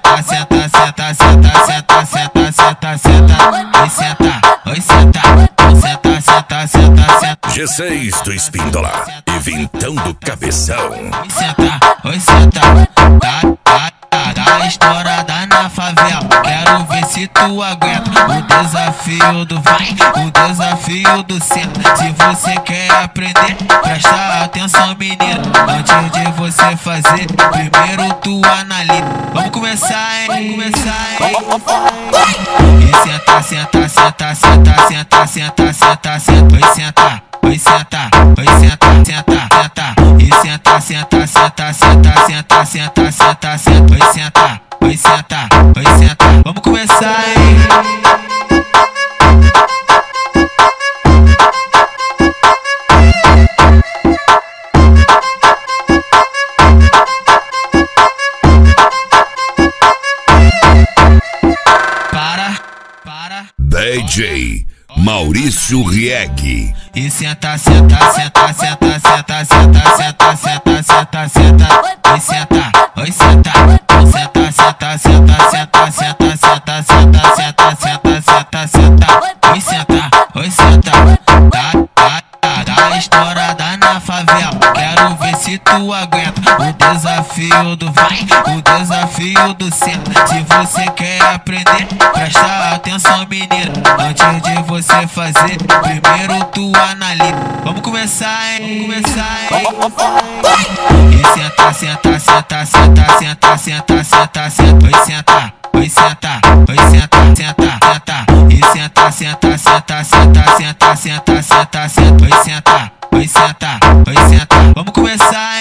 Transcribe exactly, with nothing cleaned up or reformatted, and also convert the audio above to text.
senta, senta, senta, senta, senta, senta, senta, senta. Oi, senta, oi, senta, senta, senta, senta, senta. G seis do Espíndola e Vintão do Cabeção. Oi, senta, oi, senta. Tá, tá, tá, tá estourada na favela. Quero ver se tu aguenta o desafio do vai, o desafio do senta. Se você quer aprender, presta atenção, menino. Antes de você fazer, primeiro tu analisa. Vamos começar, hein? Vamos começar, hein? E senta, senta, senta, senta, senta, senta, senta, senta. Oi, senta, oi, senta, oi, senta, senta, senta. E senta, senta, senta, senta, senta, senta, senta, senta. Oi, senta, oi, senta, oi, senta. Vamos começar, hein? D J Maurício Rieg. E senta, senta, senta, senta, senta, senta, senta, senta, senta, senta. Oi, senta, oi, senta, senta, senta, senta, senta, senta, senta, senta, senta, senta, senta, senta. Oi, senta, oi, senta. Tá, tá, tá, tá estourada na favela. Quero ver se tu aguenta o desafio do vai, o desafio do senta. Se você quer aprender, presta atenção, menino. Antes de você fazer, primeiro tu analisa. Vamos começar, hein? Vamos começar, hein? E senta, senta, senta, senta, senta, senta, senta, senta. Oi, senta, oi, senta, oi, senta, senta, senta. E senta, senta, senta, senta, senta, senta, senta, senta. Oi, senta, oi, senta, oi, senta. Vamos começar,